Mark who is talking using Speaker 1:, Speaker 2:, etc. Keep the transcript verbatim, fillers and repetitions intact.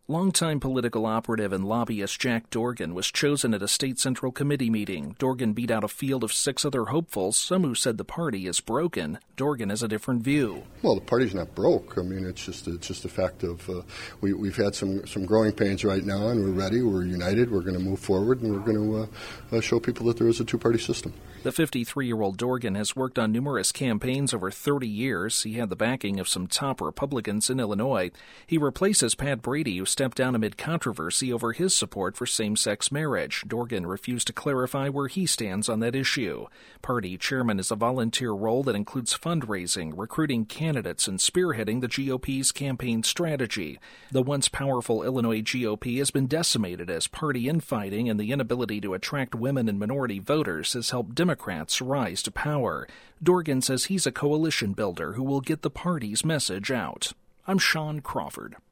Speaker 1: Longtime political operative and lobbyist Jack Dorgan was chosen at a state central committee meeting. Dorgan beat out a field of six other hopefuls, some who said the party is broken. Dorgan has a different view.
Speaker 2: Well, the party's not broke. I mean, it's just it's just a fact of uh, we, we've had some, some growing pains right now, and we're ready, we're united, we're going to move forward, and we're going to uh, uh, show people that there is a two-party system.
Speaker 1: The fifty-three-year-old Dorgan has worked on numerous campaigns over thirty years. He had the backing of some top Republicans in Illinois. He replaces Pat Brady, who stepped down amid controversy over his support for same-sex marriage. Dorgan refused to clarify where he stands on that issue. Party chairman is a volunteer role that includes fundraising, recruiting candidates, and spearheading the G O P's campaign strategy. The once powerful Illinois G O P has been decimated as party infighting and the inability to attract women and minority voters has helped Democrats rise to power. Dorgan says he's a coalition builder who will get the party's message out. I'm Sean Crawford.